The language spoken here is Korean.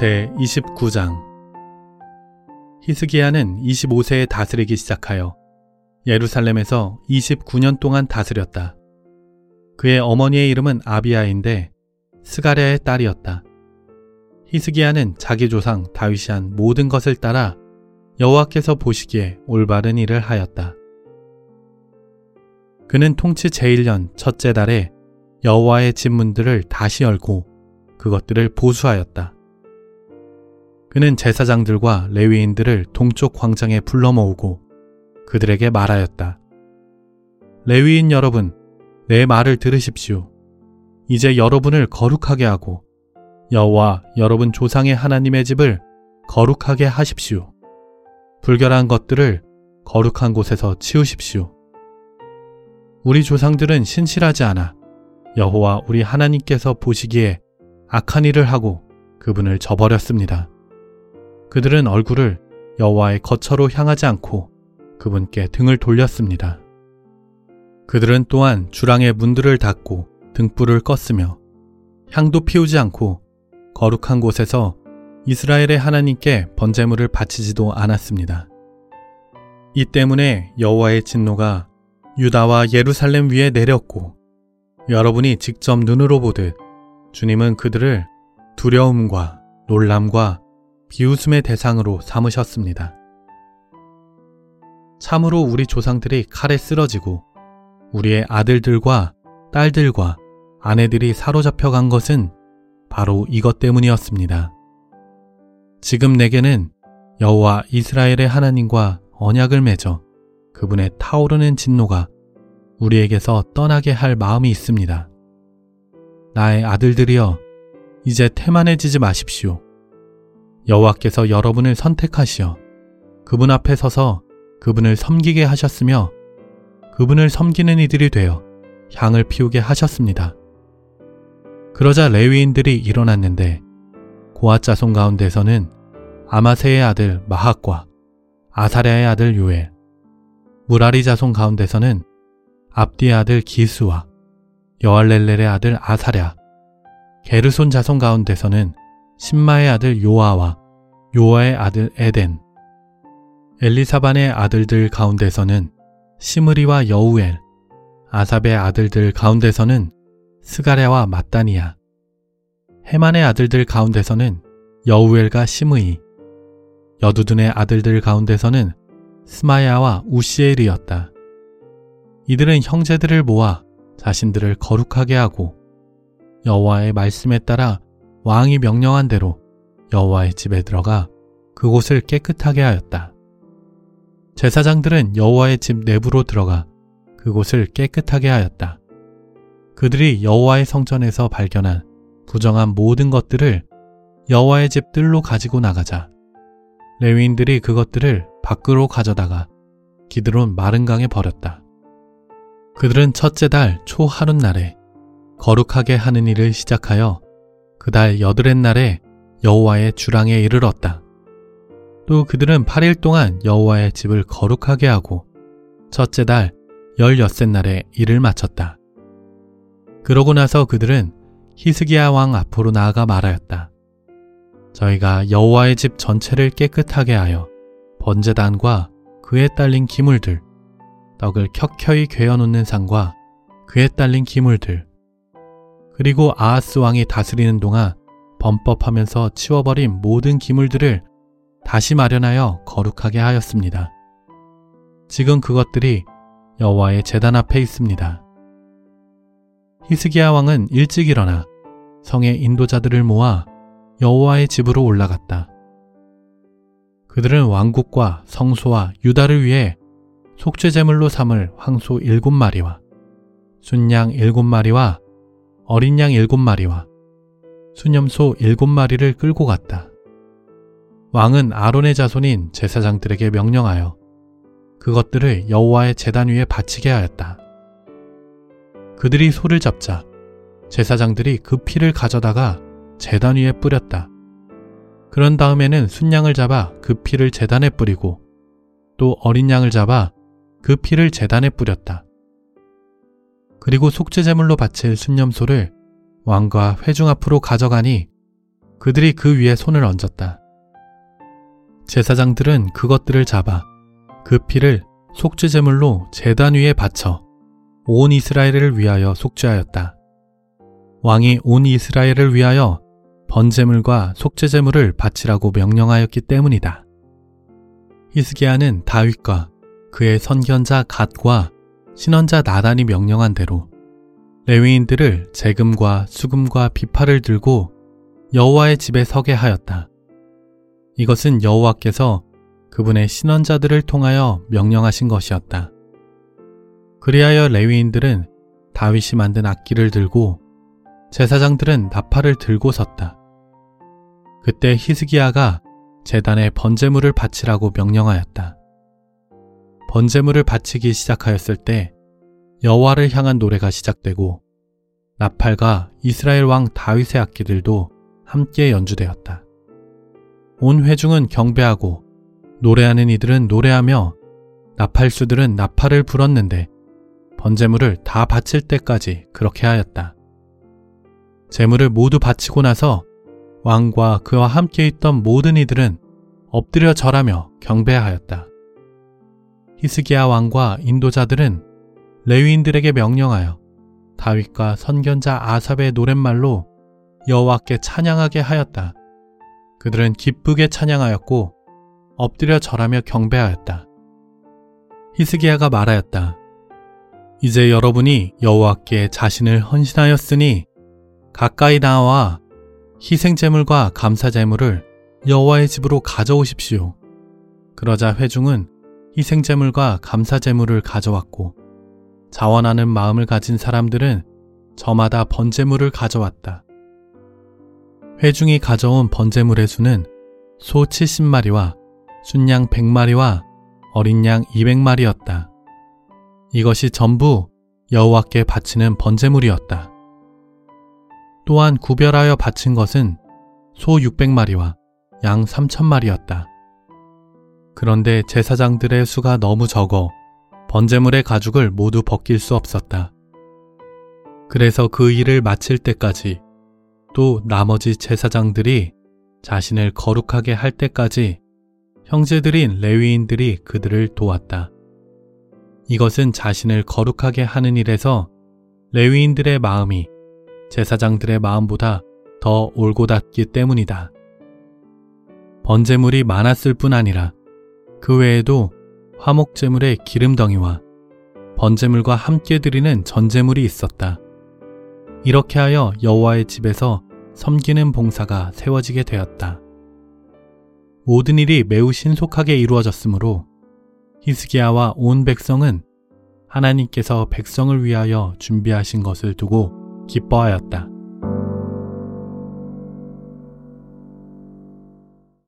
제29장 히스기야는 25세에 다스리기 시작하여 예루살렘에서 29년 동안 다스렸다. 그의 어머니의 이름은 아비야인데 스가랴의 딸이었다. 히스기야는 자기 조상 다윗이 한 모든 것을 따라 여호와께서 보시기에 올바른 일을 하였다. 그는 통치 제1년 첫째 달에 여호와의 집 문들을 다시 열고 그것들을 보수하였다. 그는 제사장들과 레위인들을 동쪽 광장에 불러 모으고 그들에게 말하였다. 레위인 여러분, 내 말을 들으십시오. 이제 여러분을 거룩하게 하고 여호와 여러분 조상의 하나님의 집을 거룩하게 하십시오. 불결한 것들을 거룩한 곳에서 치우십시오. 우리 조상들은 신실하지 않아 여호와 우리 하나님께서 보시기에 악한 일을 하고 그분을 저버렸습니다. 그들은 얼굴을 여호와의 거처로 향하지 않고 그분께 등을 돌렸습니다. 그들은 또한 주랑의 문들을 닫고 등불을 껐으며 향도 피우지 않고 거룩한 곳에서 이스라엘의 하나님께 번제물을 바치지도 않았습니다. 이 때문에 여호와의 진노가 유다와 예루살렘 위에 내렸고 여러분이 직접 눈으로 보듯 주님은 그들을 두려움과 놀람과 비웃음의 대상으로 삼으셨습니다. 참으로 우리 조상들이 칼에 쓰러지고 우리의 아들들과 딸들과 아내들이 사로잡혀 간 것은 바로 이것 때문이었습니다. 지금 내게는 여호와 이스라엘의 하나님과 언약을 맺어 그분의 타오르는 진노가 우리에게서 떠나게 할 마음이 있습니다. 나의 아들들이여, 이제 태만해지지 마십시오. 여호와께서 여러분을 선택하시어 그분 앞에 서서 그분을 섬기게 하셨으며 그분을 섬기는 이들이 되어 향을 피우게 하셨습니다. 그러자 레위인들이 일어났는데 고앗 자손 가운데서는 아마세의 아들 마학과 아사랴의 아들 요엘, 무라리 자손 가운데서는 압디의 아들 기스와 여알렐렐의 아들 아사랴, 게르손 자손 가운데서는 신마의 아들 요아와 요아의 아들 에덴, 엘리사반의 아들들 가운데서는 시므리와 여우엘, 아삽의 아들들 가운데서는 스가랴와 마따니야, 헤만의 아들들 가운데서는 여우엘과 시므이, 여두둔의 아들들 가운데서는 스마야와 우시엘이었다. 이들은 형제들을 모아 자신들을 거룩하게 하고 여호와의 말씀에 따라 왕이 명령한 대로 여호와의 집에 들어가 그곳을 깨끗하게 하였다. 제사장들은 여호와의 집 내부로 들어가 그곳을 깨끗하게 하였다. 그들이 여호와의 성전에서 발견한 부정한 모든 것들을 여호와의 집 뜰로 가지고 나가자 레위인들이 그것들을 밖으로 가져다가 기드론 마른 강에 버렸다. 그들은 첫째 달 초 하룻날에 거룩하게 하는 일을 시작하여 그 달 여드렛 날에 여호와의 주랑에 이르렀다. 또 그들은 8일 동안 여호와의 집을 거룩하게 하고 첫째 달 16셋 날에 일을 마쳤다. 그러고 나서 그들은 히스기야 왕 앞으로 나아가 말하였다. 저희가 여호와의 집 전체를 깨끗하게 하여 번제단과 그에 딸린 기물들, 떡을 켜켜이 괴어놓는 상과 그에 딸린 기물들, 그리고 아하스 왕이 다스리는 동안 범법하면서 치워버린 모든 기물들을 다시 마련하여 거룩하게 하였습니다. 지금 그것들이 여호와의 제단 앞에 있습니다. 히스기야 왕은 일찍 일어나 성의 인도자들을 모아 여호와의 집으로 올라갔다. 그들은 왕국과 성소와 유다를 위해 속죄제물로 삼을 황소 7마리와 순양 7마리와 어린 양 7마리와 수념소 7마리를 끌고 갔다. 왕은 아론의 자손인 제사장들에게 명령하여 그것들을 여호와의 제단 위에 바치게 하였다. 그들이 소를 잡자 제사장들이 그 피를 가져다가 제단 위에 뿌렸다. 그런 다음에는 순양을 잡아 그 피를 제단에 뿌리고 또 어린 양을 잡아 그 피를 제단에 뿌렸다. 그리고 속죄제물로 바칠 순념소를 왕과 회중 앞으로 가져가니 그들이 그 위에 손을 얹었다. 제사장들은 그것들을 잡아 그 피를 속죄제물로 제단 위에 바쳐 온 이스라엘을 위하여 속죄하였다. 왕이 온 이스라엘을 위하여 번제물과 속죄제물을 바치라고 명령하였기 때문이다. 히스기야는 다윗과 그의 선견자 갓과 신원자 나단이 명령한 대로 레위인들을 재금과 수금과 비파를 들고 여호와의 집에 서게 하였다. 이것은 여호와께서 그분의 신원자들을 통하여 명령하신 것이었다. 그리하여 레위인들은 다윗이 만든 악기를 들고 제사장들은 나팔을 들고 섰다. 그때 히스기야가 제단에 번제물을 바치라고 명령하였다. 번제물을 바치기 시작하였을 때 여호와를 향한 노래가 시작되고 나팔과 이스라엘 왕 다윗의 악기들도 함께 연주되었다. 온 회중은 경배하고 노래하는 이들은 노래하며 나팔수들은 나팔을 불었는데 번제물을 다 바칠 때까지 그렇게 하였다. 제물을 모두 바치고 나서 왕과 그와 함께 있던 모든 이들은 엎드려 절하며 경배하였다. 히스기야 왕과 인도자들은 레위인들에게 명령하여 다윗과 선견자 아삽의 노랫말로 여호와께 찬양하게 하였다. 그들은 기쁘게 찬양하였고 엎드려 절하며 경배하였다. 히스기야가 말하였다. 이제 여러분이 여호와께 자신을 헌신하였으니 가까이 나와 희생제물과 감사제물을 여호와의 집으로 가져오십시오. 그러자 회중은 희생제물과 감사제물을 가져왔고 자원하는 마음을 가진 사람들은 저마다 번제물을 가져왔다. 회중이 가져온 번제물의 수는 소 70마리와 순양 100마리와 어린 양 200마리였다. 이것이 전부 여호와께 바치는 번제물이었다. 또한 구별하여 바친 것은 소 600마리와 양 3000마리였다. 그런데 제사장들의 수가 너무 적어 번제물의 가죽을 모두 벗길 수 없었다. 그래서 그 일을 마칠 때까지 또 나머지 제사장들이 자신을 거룩하게 할 때까지 형제들인 레위인들이 그들을 도왔다. 이것은 자신을 거룩하게 하는 일에서 레위인들의 마음이 제사장들의 마음보다 더 올곧았기 때문이다. 번제물이 많았을 뿐 아니라 그 외에도 화목제물의 기름덩이와 번제물과 함께 드리는 전제물이 있었다. 이렇게 하여 여호와의 집에서 섬기는 봉사가 세워지게 되었다. 모든 일이 매우 신속하게 이루어졌으므로 히스기야와 온 백성은 하나님께서 백성을 위하여 준비하신 것을 두고 기뻐하였다.